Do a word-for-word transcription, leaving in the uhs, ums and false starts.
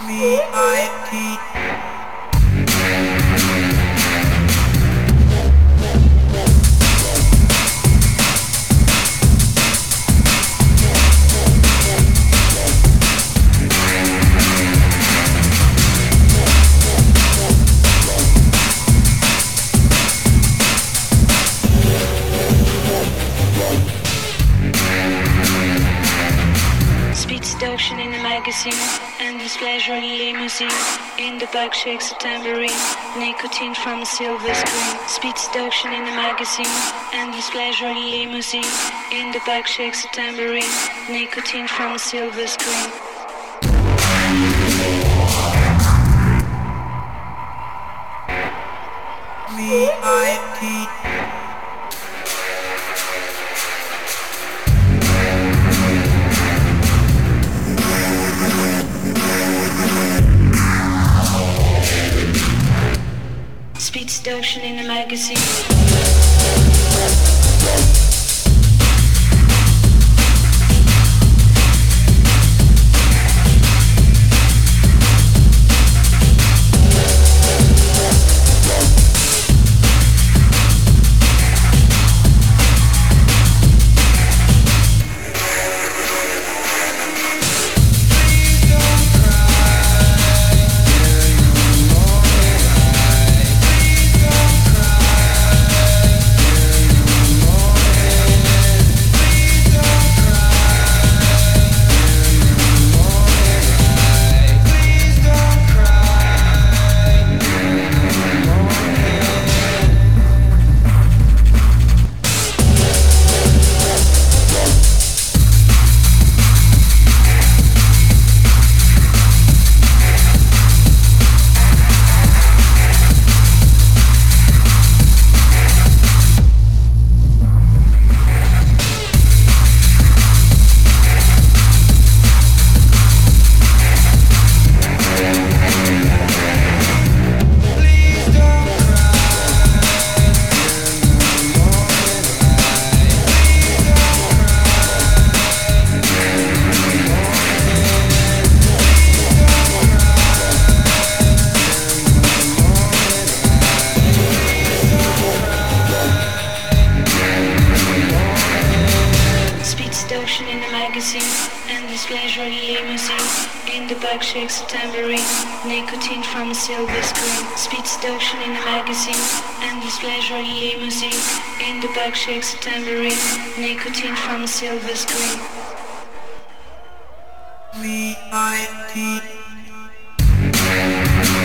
V I P. Seduction in a magazine, endless pleasure in limousine. In the back shakes a tambourine, nicotine from a silver screen. Speed seduction in a magazine, endless pleasure in limousine. In the back shakes a tambourine, nicotine from a silver screen. V I P. Speed seduction in a magazine. Seduction in a magazine, endless pleasure in limousine. In the back shakes a tambourine, nicotine from a silver screen. Speed seduction in a magazine, endless pleasure in limousine. In the back shakes a tambourine, nicotine from a silver screen. V I P.